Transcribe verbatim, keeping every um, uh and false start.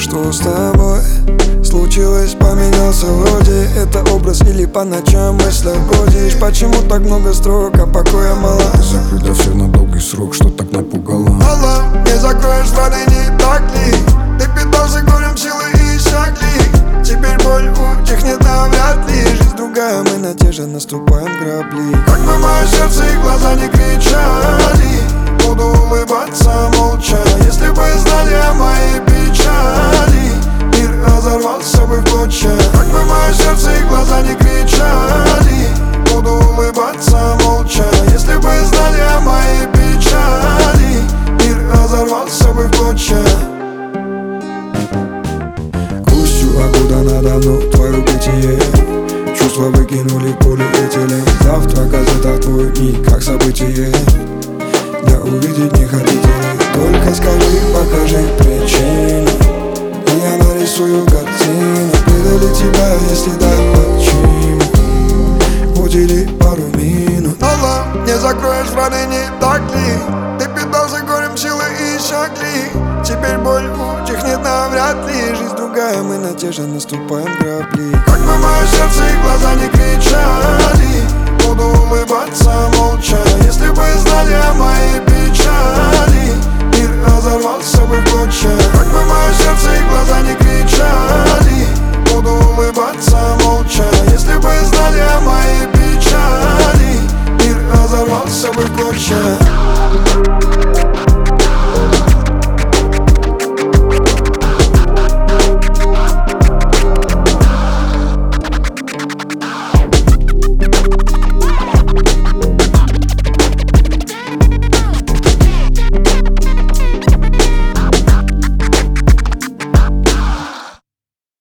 Что с тобой случилось, поменялся вроде? Это образ или по ночам мыслях бродишь? Почему так много строк, а покоя мало? Закрыть для всех на долгий срок, что так напугало? Алло, не закроешь раны, не так ли? Ты питался горем, силы иссякли. Теперь боль утихнет навряд ли. Жизнь другая, мы на те же наступаем грабли. Как бы мое сердце и глаза не кричали, буду улыбаться молча. Если бы знали о моей печали, мир разорвался бы в клочья. Как бы мое сердце и глаза не кричали, буду улыбаться молча. Если бы знали о моей печали, мир разорвался бы в клочья. Грустью окутано надо мной твое бытие. Чувства выкинули в полиэтилен. Завтра газета твой дни, как событие. Да увидеть не хотите ли? Только скажи, покажи причину, и я нарисую картину. Предали тебя, если да, почему? Удели пару минут. Алло, не закроешь раны, не так ли? Ты питался горем, силы иссякли. Теперь боль утихнет навряд ли. Жизнь другая, мы на те же наступаем грабли. Как бы мое сердце и глаза не